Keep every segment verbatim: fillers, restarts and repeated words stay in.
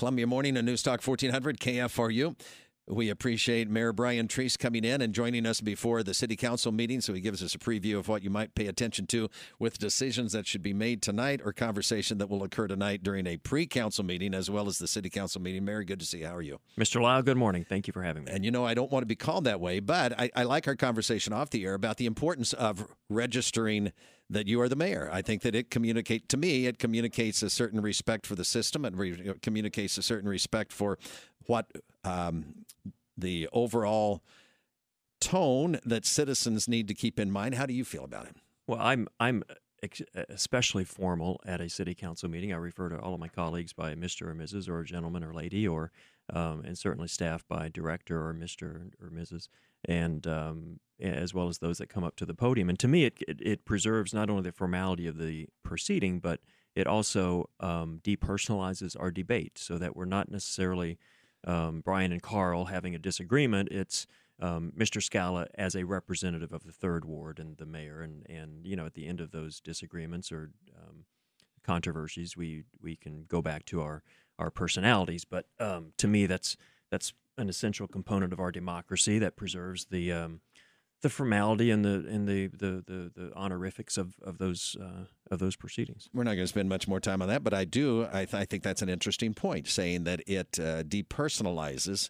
Columbia Morning on News Talk fourteen hundred K F R U. We appreciate Mayor Brian Treese coming in and joining us before the City Council meeting, so he gives us a preview of what you might pay attention to with decisions that should be made tonight or conversation that will occur tonight during a pre-council meeting as well as the City Council meeting. Mayor, good to see you. How are you? Mister Lyle, good morning. Thank you for having me. And you know, I don't want to be called that way, but I, I like our conversation off the air about the importance of registering that you are the mayor. I think that it communicate to me, it communicates a certain respect for the system and re- communicates a certain respect for what um, the overall tone that citizens need to keep in mind. How do you feel about it? Well, I'm I'm ex- especially formal at a city council meeting. I refer to all of my colleagues by Mister or Missus or gentleman or lady, or um, and certainly staff by director or Mister or Missus and um, as well as those that come up to the podium. And to me, it, it it preserves not only the formality of the proceeding, but it also um, depersonalizes our debate, so that we're not necessarily um, Brian and Carl having a disagreement. It's um, Mister Scala as a representative of the third ward and the mayor, and, and you know, at the end of those disagreements or um, controversies, we we can go back to our our personalities. But um, to me, that's that's an essential component of our democracy that preserves the um, the formality and the and the the the, the honorifics of of those uh, of those proceedings. We're not going to spend much more time on that, but I do. I, th- I think that's an interesting point, saying that it uh, depersonalizes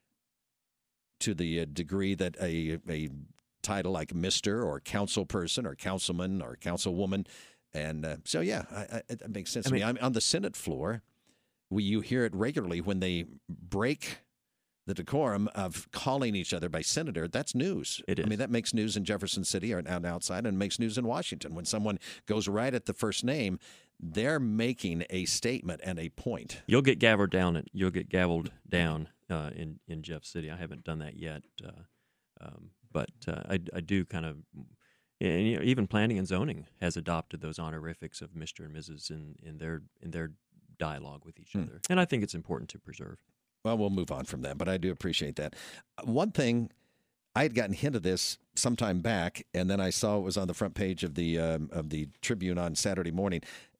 to the uh, degree that a a title like Mister or council person or councilman or councilwoman, and uh, so yeah, I, I, it makes sense I to mean, me. I'm on the Senate floor. We you hear it regularly when they break the decorum of calling each other by senator. That's news. It is. I mean, that makes news in Jefferson City or out outside, and makes news in Washington. When someone goes right at the first name, they're making a statement and a point. You'll get gavelled down. At, you'll get gavelled down uh, in in Jeff City. I haven't done that yet, uh, um, but uh, I, I do kind of. And, you know, even planning and zoning has adopted those honorifics of Mister and Missus in, in their in their dialogue with each Hmm. other, and I think it's important to preserve. Well, we'll move on from that, but I do appreciate that. One thing, I had gotten hint of this sometime back, and then I saw it was on the front page of the um, of the Tribune on Saturday morning.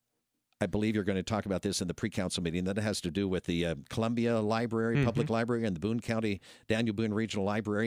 I believe you're going to talk about this in the pre-council meeting. That has to do with the uh, Columbia Library, Mm-hmm. Public Library, and the Boone County, Daniel Boone Regional Library.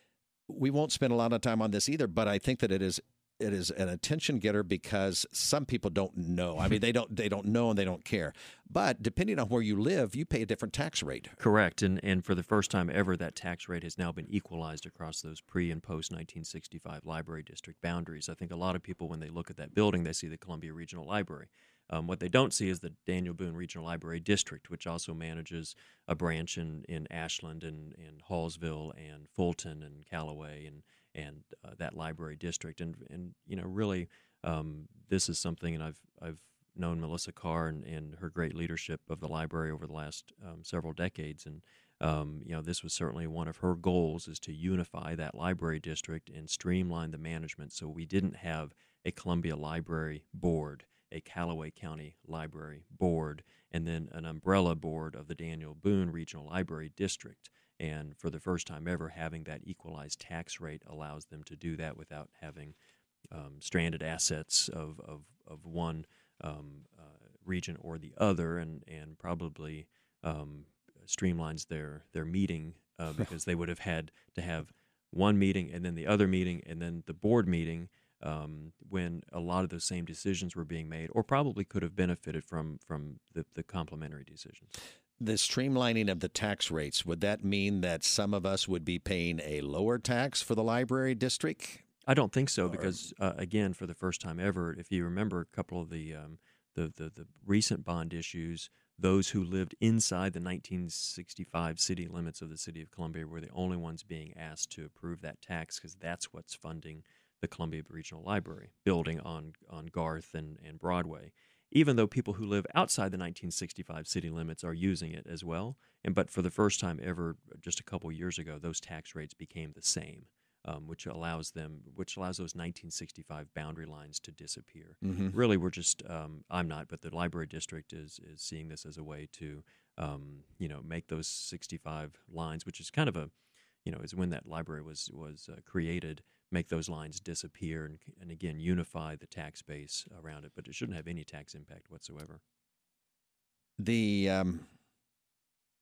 We won't spend a lot of time on this either, but I think that it is it is an attention getter because some people don't know. I mean, they don't they don't know and they don't care. But depending on where you live, you pay a different tax rate. Correct, and and for the first time ever, that tax rate has now been equalized across those pre and post nineteen sixty-five library district boundaries. I think a lot of people, when they look at that building, they see the Columbia Regional Library. Um, what they don't see is the Daniel Boone Regional Library District, which also manages a branch in, in Ashland and, and Hallsville and Fulton and Callaway and and uh, that library district. And and you know, really, um, this is something, and I've I've known Melissa Carr and, and her great leadership of the library over the last um, several decades, and um, you know, this was certainly one of her goals, is to unify that library district and streamline the management, so we didn't have a Columbia Library Board, a Callaway County Library Board, and then an umbrella board of the Daniel Boone Regional Library District. And for the first time ever, having that equalized tax rate allows them to do that without having um, stranded assets of, of, of one um, uh, region or the other, and, and probably um, streamlines their, their meeting uh, because they would have had to have one meeting and then the other meeting and then the board meeting um, when a lot of those same decisions were being made, or probably could have benefited from, from the, the complementary decisions. The streamlining of the tax rates, would that mean that some of us would be paying a lower tax for the library district? I don't think so, because uh, again, for the first time ever, if you remember a couple of the, um, the, the the recent bond issues, those who lived inside the nineteen sixty-five city limits of the city of Columbia were the only ones being asked to approve that tax, because that's what's funding the Columbia Regional Library building on on Garth and, and Broadway. Even though people who live outside the nineteen sixty-five city limits are using it as well, and but for the first time ever, just a couple years ago, those tax rates became the same. Um, which allows them, which allows those nineteen sixty-five boundary lines to disappear. Mm-hmm. Really, we're just, um, I'm not, but the library district is is seeing this as a way to, um, you know, make those sixty-five lines, which is kind of a, you know, is when that library was was uh, created, make those lines disappear and and again unify the tax base around it. But it shouldn't have any tax impact whatsoever. The um,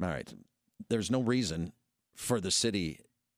All right. There's no reason for the city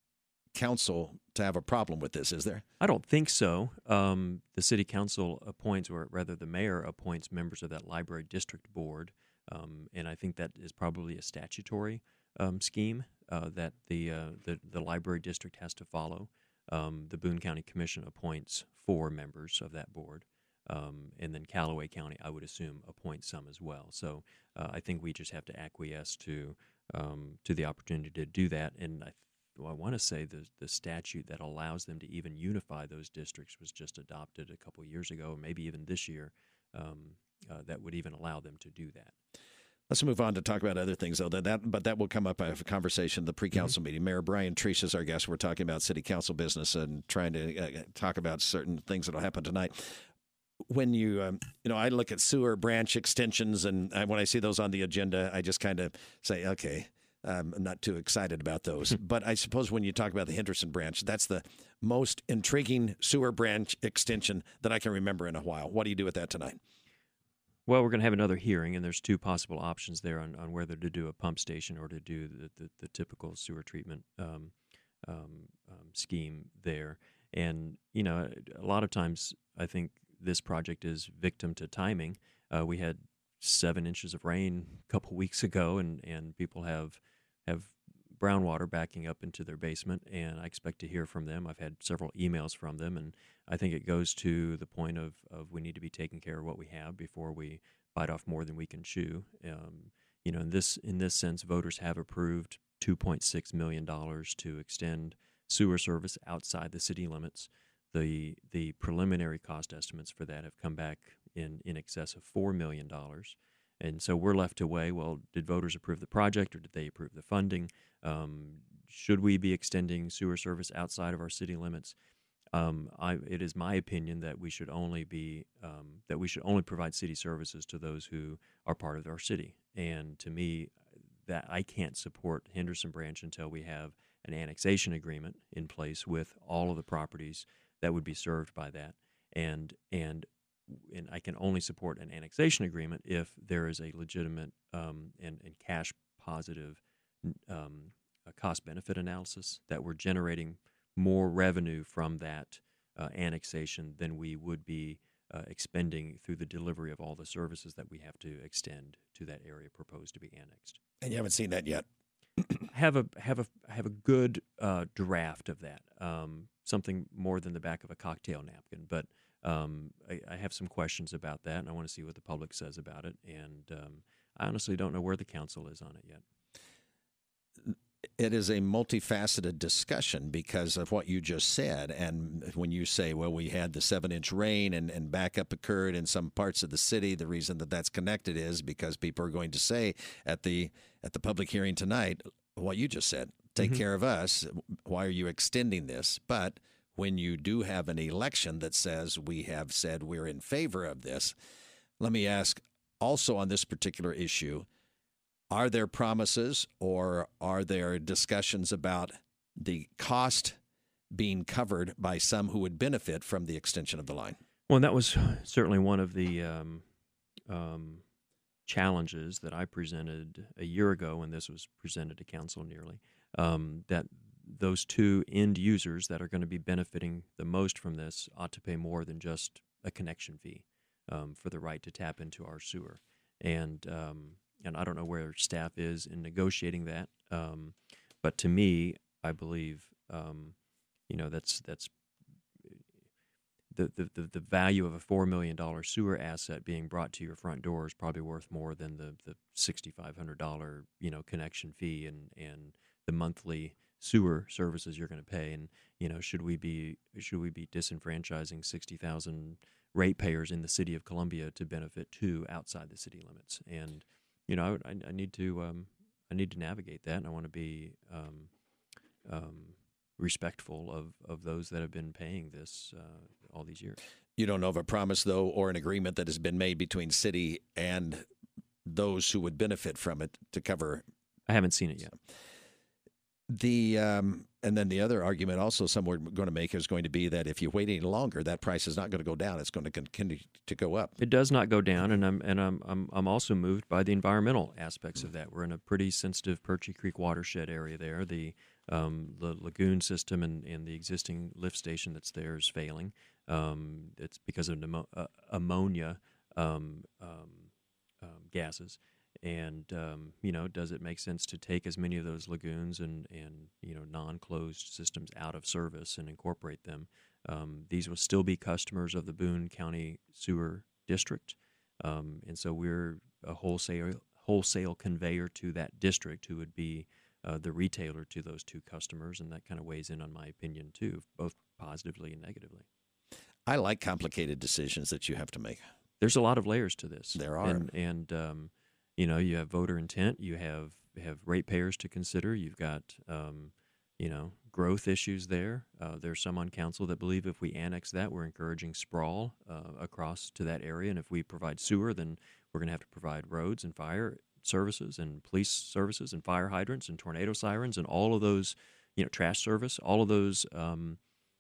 council to have a problem with this, is there? I don't think so. Um, the city council appoints, or rather the mayor appoints members of that library district board, um, and I think that is probably a statutory um, scheme uh, that the, uh, the the library district has to follow. Um, the Boone County Commission appoints four members of that board, um, and then Callaway County, I would assume, appoints some as well. So uh, I think we just have to acquiesce to um, to the opportunity to do that, and I. Well, I want to say the the statute that allows them to even unify those districts was just adopted a couple years ago, or maybe even this year, um, uh, that would even allow them to do that. Let's move on to talk about other things, though. That, that but that will come up. I have a conversation at the pre-council mm-hmm. meeting. Mayor Brian Treese is our guest. We're talking about city council business and trying to uh, talk about certain things that will happen tonight. When you, um, you know, I look at sewer branch extensions, and I, when I see those on the agenda, I just kind of say, okay. Um, I'm not too excited about those. But I suppose when you talk about the Henderson branch, that's the most intriguing sewer branch extension that I can remember in a while. What do you do with that tonight? Well, we're going to have another hearing, and there's two possible options there on, on whether to do a pump station or to do the, the, the typical sewer treatment um, um, um, scheme there. And, you know, a lot of times I think this project is victim to timing. Uh, we had seven inches of rain a couple weeks ago, and, and people have have brown water backing up into their basement, and I expect to hear from them. I've had several emails from them, and I think it goes to the point of, of we need to be taking care of what we have before we bite off more than we can chew. Um, you know, in this in this sense, voters have approved two point six million dollars to extend sewer service outside the city limits. The the preliminary cost estimates for that have come back in, in excess of four million dollars. And so we're left to weigh, well, did voters approve the project or did they approve the funding? Um, should we be extending sewer service outside of our city limits? Um, I, it is my opinion that we should only be um, that we should only provide city services to those who are part of our city. And to me, that I can't support Henderson Branch until we have an annexation agreement in place with all of the properties that would be served by that. And and and I can only support an annexation agreement if there is a legitimate um, and, and cash positive um, cost-benefit analysis that we're generating more revenue from that uh, annexation than we would be uh, expending through the delivery of all the services that we have to extend to that area proposed to be annexed. And you haven't seen that yet? have a have a have a good uh, draft of that. Um, something more than the back of a cocktail napkin, but um, I, I have some questions about that, and I want to see what the public says about it. And um, I honestly don't know where the council is on it yet. It is a multifaceted discussion because of what you just said. And when you say, well, we had the seven-inch rain and, and backup occurred in some parts of the city, the reason that that's connected is because people are going to say at the at the public hearing tonight, what you just said, take mm-hmm. care of us. Why are you extending this? But when you do have an election that says we have said we're in favor of this, let me ask also on this particular issue, are there promises or are there discussions about the cost being covered by some who would benefit from the extension of the line? Well, that was certainly one of the um, um, challenges that I presented a year ago when this was presented to council nearly, um, that those two end users that are going to be benefiting the most from this ought to pay more than just a connection fee um, for the right to tap into our sewer. And um, and I don't know where staff is in negotiating that, um, but to me, I believe um, you know that's that's the, the the value of a four million dollar sewer asset being brought to your front door is probably worth more than the the sixty five hundred dollar you know connection fee and and the monthly sewer services you're going to pay. And you know, should we be should we be disenfranchising sixty thousand ratepayers in the city of Columbia to benefit too outside the city limits? And you know, I, I need to um, I need to navigate that, and I want to be um, um, respectful of, of those that have been paying this uh, all these years. You don't know of a promise, though, or an agreement that has been made between city and those who would benefit from it to cover? I haven't seen it yet. The um, and then the other argument also some we're going to make is going to be that if you wait any longer, that price is not going to go down. It's going to continue to go up. It does not go down, and I'm and I'm I'm, I'm also moved by the environmental aspects of that. We're in a pretty sensitive Perchie Creek watershed area there. The um, the lagoon system and, and the existing lift station that's there is failing. Um, it's because of pneumo- uh, ammonia um, um, um, gases. And, um, you know, does it make sense to take as many of those lagoons and, and you know, non-closed systems out of service and incorporate them? Um, these will still be customers of the Boone County Sewer District. Um, and so we're a wholesale, wholesale conveyor to that district who would be uh, the retailer to those two customers. And that kind of weighs in on my opinion, too, both positively and negatively. I like complicated decisions that you have to make. There's a lot of layers to this. There are. And, and um, you know, you have voter intent, you have have ratepayers to consider, you've got, um, you know, growth issues there. Uh, there's some on council that believe if we annex that, we're encouraging sprawl uh, across to that area. And if we provide sewer, then we're going to have to provide roads and fire services and police services and fire hydrants and tornado sirens and all of those, you know, trash service, all of those um,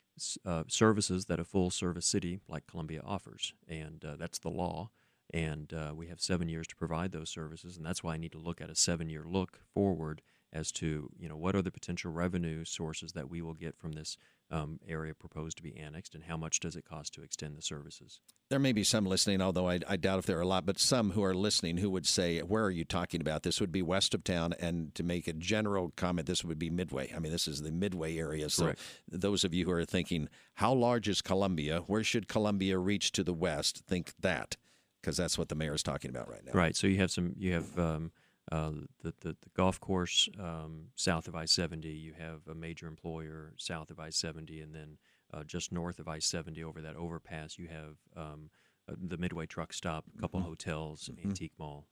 uh, services that a full-service city like Columbia offers. And uh, that's the law. And uh, we have seven years to provide those services, and that's why I need to look at a seven-year look forward as to, you know, what are the potential revenue sources that we will get from this um, area proposed to be annexed, and how much does it cost to extend the services? There may be some listening, although I, I doubt if there are a lot, but some who are listening who would say, where are you talking about? This would be west of town, and to make a general comment, this would be Midway. I mean, this is the Midway area. So Correct. Those of you who are thinking, how large is Columbia? Where should Columbia reach to the west? Think that. Because that's what the mayor is talking about right now. Right. So you have some. You have um, uh, the, the the golf course um, south of I seventy. You have a major employer south of I seventy, and then uh, just north of I seventy, over that overpass, you have um, uh, the Midway truck stop, a couple mm-hmm. hotels, mm-hmm. Antique Mall.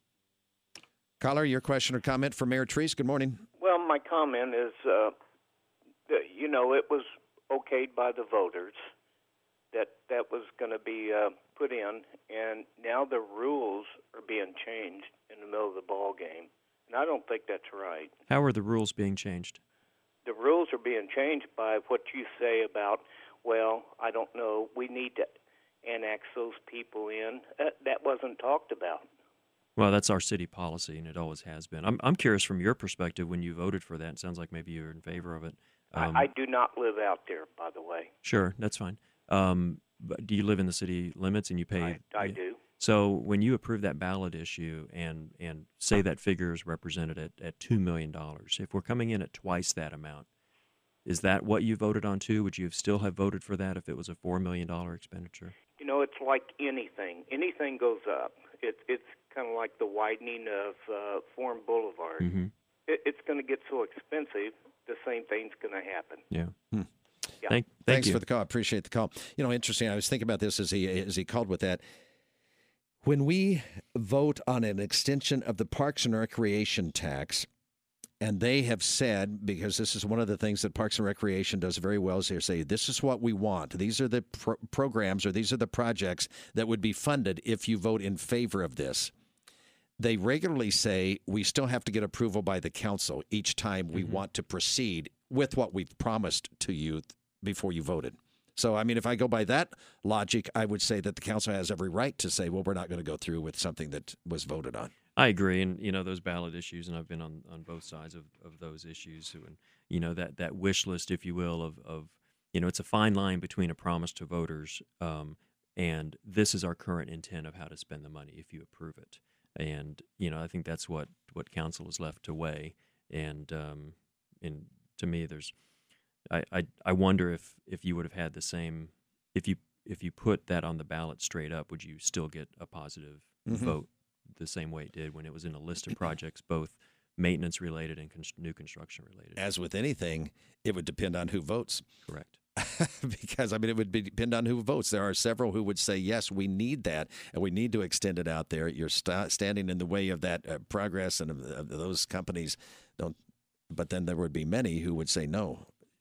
Caller, your question or comment for Mayor Treese? Good morning. Well, my comment is, uh, that, you know, it was okayed by the voters that that was going to be uh, put in, and now the rules are being changed in the middle of the ball game, and I don't think that's right. How are the rules being changed? The rules are being changed by what you say about, well, I don't know, we need to annex those people in. Uh, that wasn't talked about. Well, that's our city policy, and it always has been. I'm I'm curious from your perspective, when you voted for that, it sounds like maybe you're in favor of it. Um, I, I do not live out there, by the way. Sure, that's fine. Um, but do you live in the city limits and you pay? I, I do. So when you approve that ballot issue and, and say that figure is represented at, at two million dollars, if we're coming in at twice that amount, is that what you voted on too? Would you have still have voted for that if it was a four million dollars expenditure? You know, it's like anything. Anything goes up. It, it's kind of like the widening of uh, Forum Boulevard. Mm-hmm. It, it's going to get so expensive, the same thing's going to happen. Yeah. Hmm. Yeah. Thank, thank Thanks you. for the call. Appreciate the call. You know, interesting. I was thinking about this as he as he called with that. When we vote on an extension of the Parks and Recreation tax, and they have said, because this is one of the things that Parks and Recreation does very well, is they say, this is what we want. These are the pro- programs or these are the projects that would be funded if you vote in favor of this. They regularly say we still have to get approval by the council each time we mm-hmm. want to proceed with what we've promised to you before you voted. So, I mean, if I go by that logic, I would say that the council has every right to say, well, we're not going to go through with something that was voted on. I agree. And, you know, those ballot issues, and I've been on, on both sides of, of those issues. And, you know, that, that wish list, if you will, of, of, you know, it's a fine line between a promise to voters um, and this is our current intent of how to spend the money if you approve it. And, you know, I think that's what, what council is left to weigh. And, um, and to me, there's, I, I, I wonder if, if you would have had the same, if you, if you put that on the ballot straight up, would you still get a positive mm-hmm. vote the same way it did when it was in a list of projects, both maintenance related and con- new construction related? As with anything, it would depend on who votes. Correct. Because, I mean, it would be, depend on who votes. There are several who would say, yes, we need that, and we need to extend it out there. You're st- standing in the way of that uh, progress, and of, of those companies don't. But then there would be many who would say, no,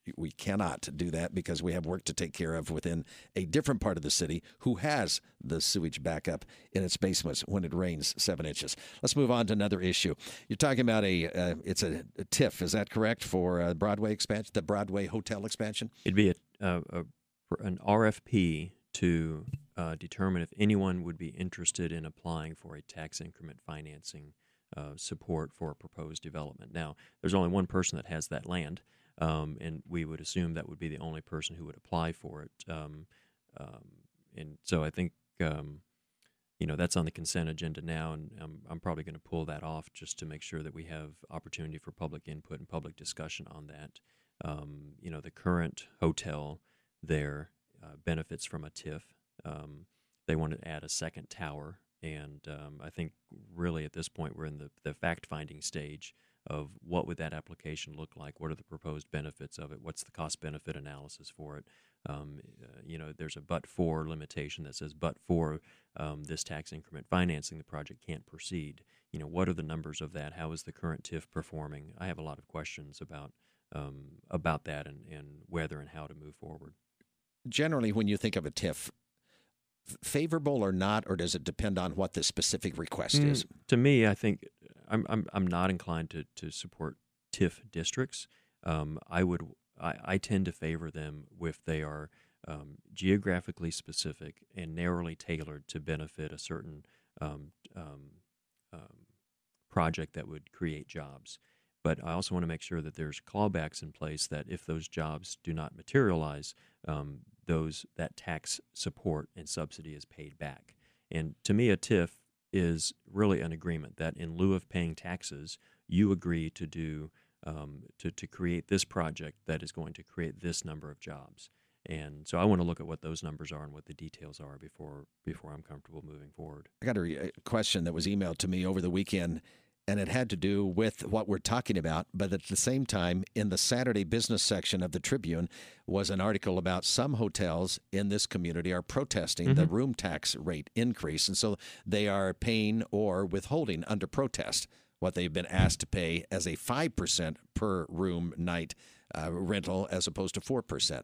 we cannot do that because we have work to take care of within a different part of the city who has the sewage backup in its basements when it rains seven inches. Let's move on to another issue. You're talking about a uh, it's a, a T I F, is that correct, for uh, Broadway expansion, the Broadway hotel expansion? It'd be a, a, a an R F P to uh, determine if anyone would be interested in applying for a tax increment financing uh, support for a proposed development. Now, there's only one person that has that land. Um, and we would assume that would be the only person who would apply for it. Um, um, and so I think, um, you know, that's on the consent agenda now, and I'm, I'm probably going to pull that off just to make sure that we have opportunity for public input and public discussion on that. Um, you know, the current hotel there uh, benefits from a T I F. Um, they want to add a second tower, and um, I think really at this point we're in the, the fact-finding stage of what would that application look like, what are the proposed benefits of it, what's the cost-benefit analysis for it. Um, uh, you know, there's a but-for limitation that says but for um, this tax increment financing, the project can't proceed. You know, what are the numbers of that? How is the current T I F performing? I have a lot of questions about um, about that and, and whether and how to move forward. Generally, when you think of a T I F, favorable or not, or does it depend on what the specific request Mm, is? To me, I think I'm I'm I'm not inclined to, to support T I F districts. Um, I would I, I tend to favor them if they are um, geographically specific and narrowly tailored to benefit a certain um, um, um, project that would create jobs. But I also want to make sure that there's clawbacks in place that if those jobs do not materialize, um, those that tax support and subsidy is paid back. And to me, a T I F is really an agreement that in lieu of paying taxes, you agree to do um, to, to create this project that is going to create this number of jobs. And so I want to look at what those numbers are and what the details are before before I'm comfortable moving forward. I got a, re- a question that was emailed to me over the weekend, and it had to do with what we're talking about. But at the same time, in the Saturday business section of the Tribune was an article about some hotels in this community are protesting Mm-hmm. the room tax rate increase. And so they are paying or withholding under protest what they've been asked to pay as a five percent per room night uh, rental as opposed to four percent.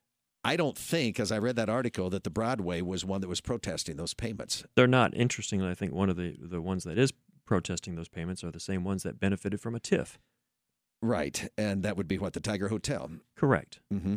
I don't think, as I read that article, that the Broadway was one that was protesting those payments. They're not. Interestingly, I think one of the, the ones that is protesting those payments are the same ones that benefited from a T I F. Right, and that would be what, the Tiger Hotel. Correct. Mm-hmm.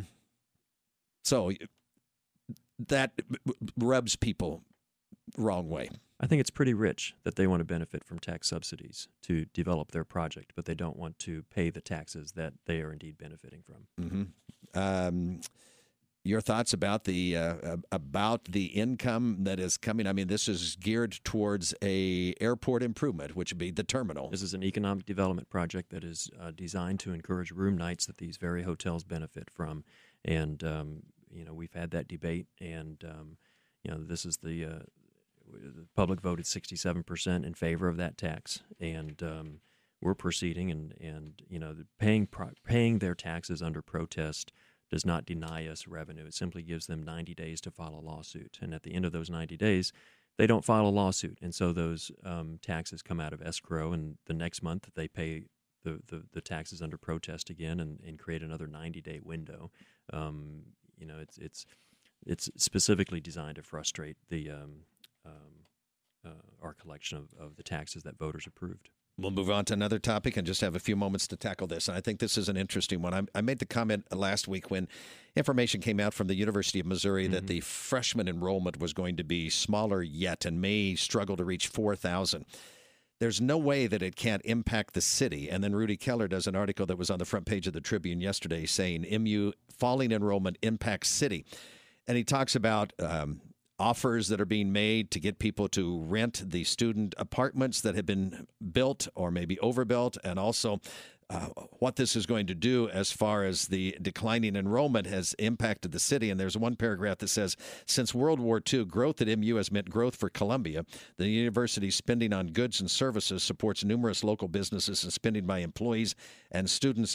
So that rubs people wrong way. I think it's pretty rich that they want to benefit from tax subsidies to develop their project, but they don't want to pay the taxes that they are indeed benefiting from. Mm-hmm. Um, your thoughts about the uh, about the income that is coming? I mean, this is geared towards a airport improvement, which would be the terminal. This is an economic development project that is uh, designed to encourage room nights that these very hotels benefit from. And, um, you know, we've had that debate, and, um, you know, this is the, uh, the public voted sixty-seven percent in favor of that tax. And um, we're proceeding, and, and you know, paying, pro- paying their taxes under protest does not deny us revenue. It simply gives them ninety days to file a lawsuit. And at the end of those ninety days, they don't file a lawsuit. And so those um, taxes come out of escrow, and the next month they pay the, the, the taxes under protest again and, and create another ninety-day window. Um, you know, it's it's it's specifically designed to frustrate the um, um, uh, our collection of, of the taxes that voters approved. We'll move on to another topic and just have a few moments to tackle this. And I think this is an interesting one. I, I made the comment last week when information came out from the University of Missouri mm-hmm. that the freshman enrollment was going to be smaller yet and may struggle to reach four thousand. There's no way that it can't impact the city. And then Rudy Keller does an article that was on the front page of the Tribune yesterday saying M U falling enrollment impacts city. And he talks about um, offers that are being made to get people to rent the student apartments that have been built or maybe overbuilt, and also uh, what this is going to do as far as the declining enrollment has impacted the city. And there's one paragraph that says, since World War Two, growth at M U has meant growth for Columbia. The university's spending on goods and services supports numerous local businesses, and spending by employees and students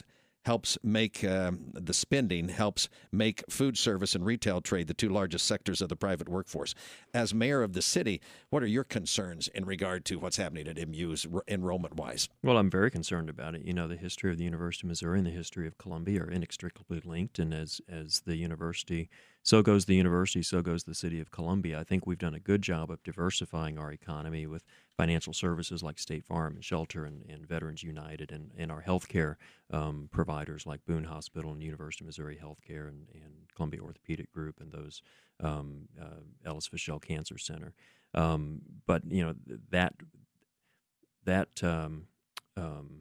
helps make um, the spending, helps make food service and retail trade the two largest sectors of the private workforce. As mayor of the city, what are your concerns in regard to what's happening at M U's enrollment-wise? Well, I'm very concerned about it. You know, the history of the University of Missouri and the history of Columbia are inextricably linked, and as as the university, so goes the university, so goes the city of Columbia. I think we've done a good job of diversifying our economy with financial services like State Farm and Shelter and, and Veterans United, and, and our healthcare um, providers like Boone Hospital and University of Missouri Healthcare and, and Columbia Orthopedic Group and those um, uh, Ellis Fischel Cancer Center. Um, but you know that that um, um,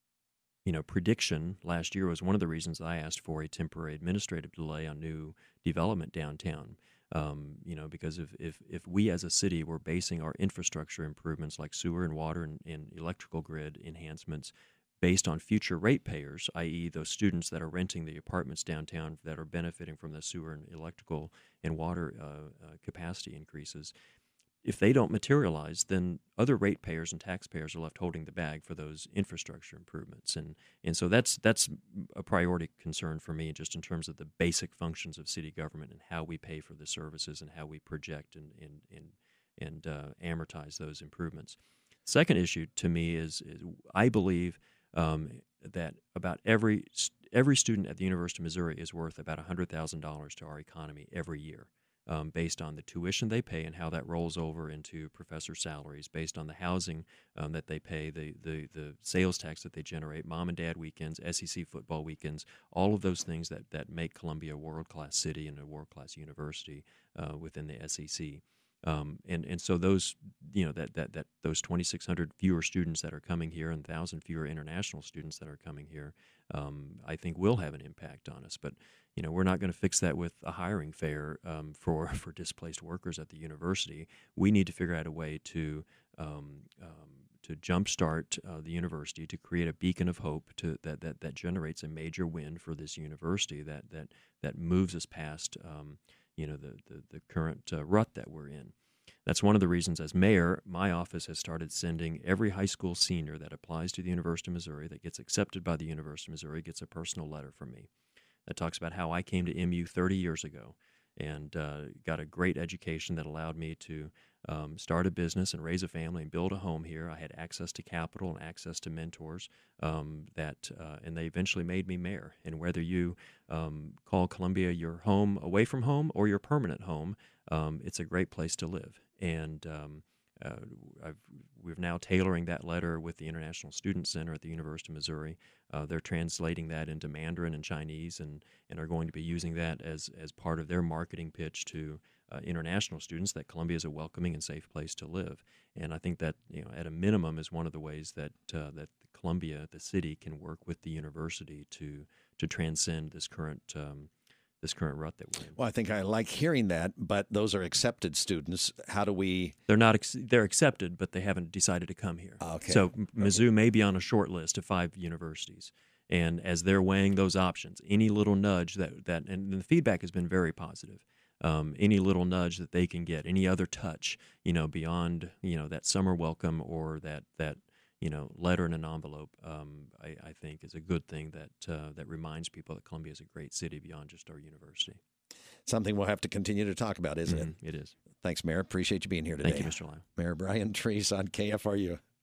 you know prediction last year was one of the reasons I asked for a temporary administrative delay on new development downtown. Um, you know, because if, if, if we as a city were basing our infrastructure improvements like sewer and water and, and electrical grid enhancements based on future ratepayers, that is those students that are renting the apartments downtown that are benefiting from the sewer and electrical and water uh, uh, capacity increases, if they don't materialize, then other ratepayers and taxpayers are left holding the bag for those infrastructure improvements. And and so that's that's a priority concern for me, just in terms of the basic functions of city government and how we pay for the services and how we project and and and, and uh, amortize those improvements. Second issue to me is, is I believe um, that about every every student at the University of Missouri is worth about one hundred thousand dollars to our economy every year. Um, based on the tuition they pay and how that rolls over into professor salaries, based on the housing um, that they pay, the, the the sales tax that they generate, mom and dad weekends, S E C football weekends, all of those things that, that make Columbia a world-class city and a world-class university uh, within the S E C. Um, and, and so those, you know, that, that, that those twenty-six hundred fewer students that are coming here and one thousand fewer international students that are coming here, um, I think will have an impact on us. But, you know, we're not going to fix that with a hiring fair um, for, for displaced workers at the university. We need to figure out a way to um, um, to jumpstart uh, the university, to create a beacon of hope to, that, that, that generates a major win for this university that, that, that moves us past um, you know, the, the, the current uh, rut that we're in. That's one of the reasons, as mayor, my office has started sending every high school senior that applies to the University of Missouri, that gets accepted by the University of Missouri, gets a personal letter from me that talks about how I came to M U thirty years ago and uh, got a great education that allowed me to um, start a business and raise a family and build a home here. I had access to capital and access to mentors um, that, uh, and they eventually made me mayor. And whether you um, call Columbia your home away from home or your permanent home, um, it's a great place to live. And um, uh, I've, we're now tailoring that letter with the International Student Center at the University of Missouri. Uh, they're translating that into Mandarin and Chinese, and, and are going to be using that as, as part of their marketing pitch to uh, international students, that Columbia is a welcoming and safe place to live. And I think that, you know, at a minimum is one of the ways that uh, that Columbia, the city, can work with the university to to transcend this current um, this current rut that we're in. Well, I think I like hearing that, but those are accepted students. How do we? They're not. Ex- they're accepted, but they haven't decided to come here. Okay. So Mizzou okay. may be on a short list of five universities, and as they're weighing those options, any little nudge that that and the feedback has been very positive. Um, any little nudge that they can get, any other touch, you know, beyond you know that summer welcome or that that. you know, letter in an envelope, um, I, I think is a good thing that uh, that reminds people that Columbia is a great city beyond just our university. Something we'll have to continue to talk about, isn't mm-hmm. it? It is. Thanks, Mayor. Appreciate you being here today. Thank you, Mister Lyle. Mayor Brian Treese on K F R U.